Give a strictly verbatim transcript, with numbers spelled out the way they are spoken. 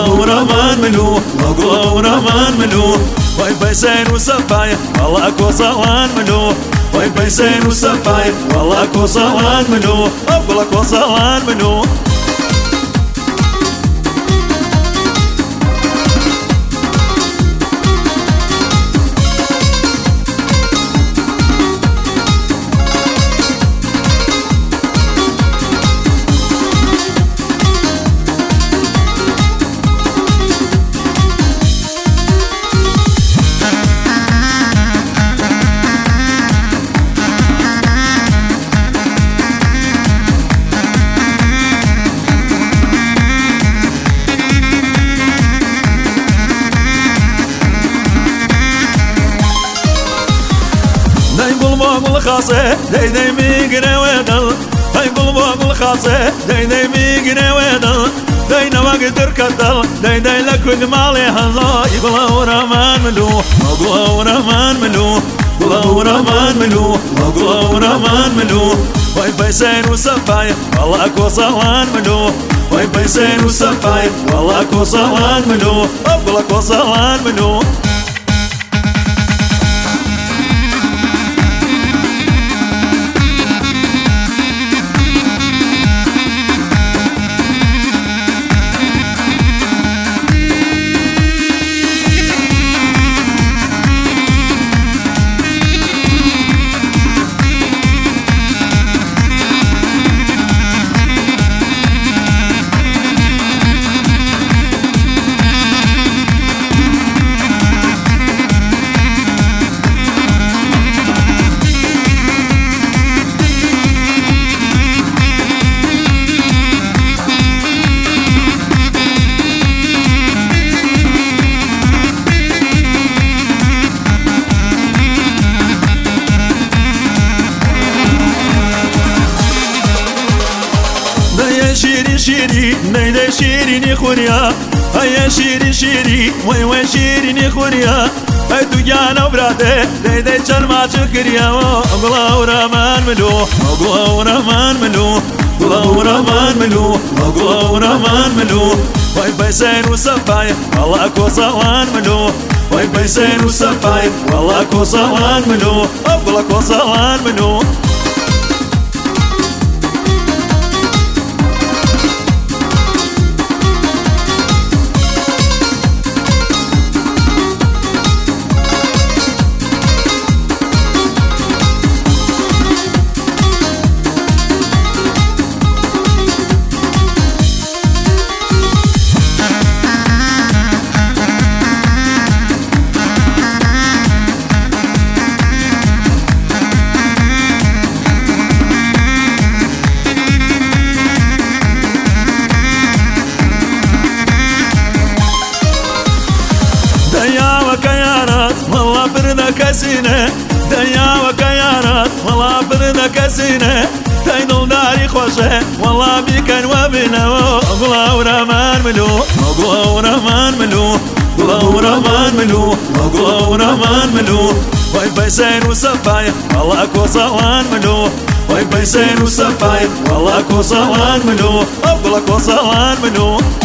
ورمان ملو مقلا ورمان ملو وين بيسين وسفاية والله اكو صوان ملو وين بيسين وسفاية والله اكو صوان ملو اقول اكو صوان ملو الخاصة داي داي ميقنا ويدل داي بالبوق الخاصة داي داي ميقنا ويدل داي نواق تركضل داي داي لكل مالي هلا يبلا ورمان ملو مقلا ورمان ملو مقلا ورمان ملو مقلا ورمان ملو وين بيسين وسفاية والله اكو صوان ملو وين بيسين وسفاية والله اكو صوان ملو اقول اكو صوان ملو شيري شيري نيدا شيري خوريا هيا شيري شيري وي وي شيري خوريا هاي تجانا وبراده نيدا شرما شكريا وقلا ورمان ملو وقلا ورمان ملو وقلا ورمان ملو وقلا ورمان ملو وي بيسين وسفاية والله اكو صوان ملو وي بيسين وسفاية والله اكو صوان ملو وقلا اكو صوان ملو كسينة دنيا وكيانات والله برنا كسينة تايدل داري خوشة والله بيكن وبنا وقلا ورمان ملو وقلا ورمان ملو وقلا ورمان ملو وقلا ورمان ملو وين بيسين وسفاية والله اكو صوان ملو وين بيسين وسفاية والله اكو صوان ملو وقلا اكو صوان ملو